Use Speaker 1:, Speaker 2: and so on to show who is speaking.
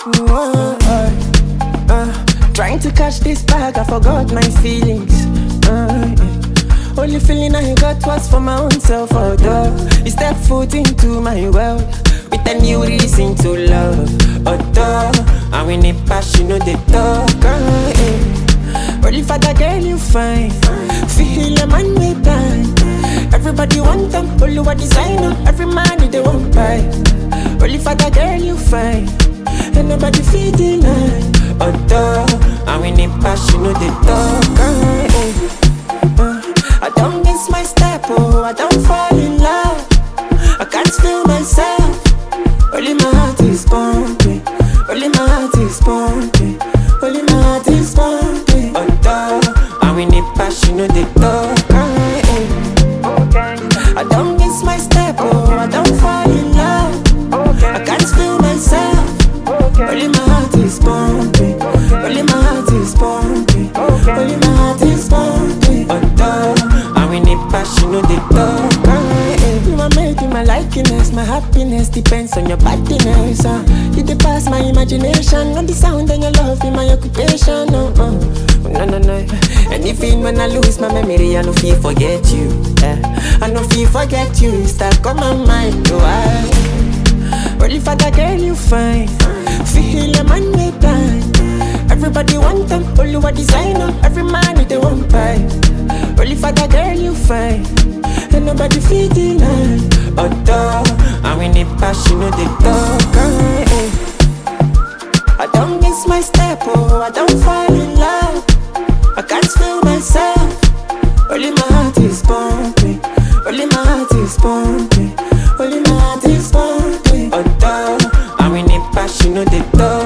Speaker 1: Trying to catch this bag, I forgot my feelings. Yeah. Only feeling I got was for my own self. Although you step foot into my world with a new reason to love. Although and when it pass, you know they talk. Only for the girl you find, feel a man with time. Everybody want them, only what designer. Every man they won't buy. Only for the girl you find, and nobody feel deny. Although and when it pass, you know they talk. I don't miss my step, oh, I don't fall in love. I can't feel myself. Only my heart is pumping. Only my heart is pumping. Only my heart is pumping. Although and when it pass, you know they talk. I don't miss my step, oh, I don't fall in love. I can't feel myself. Only my heart is pumping. Only my heart is pumping. Only my heart is pumping. Although and when it pass, you know they talk. You are making my likeness, my happiness depends on your badness. You depass my imagination, and the sound and your love in my occupation. No, no. Anything when I lose my memory, I no feel forget you. I no feel forget you. Stuck on my mind, oh I. Only for the girl you find, feel a man with time. Everybody want them, only what designer. Every man they won't buy. Only for the girl you find, and nobody feel deny. Although and when it pass, you know they talk. I don't miss my step, oh, I don't fall in love. I can't feel myself. Only my heart is pumping. Only my heart is pumping. Only my heart is pumping. Although and when it pass, you know they talk.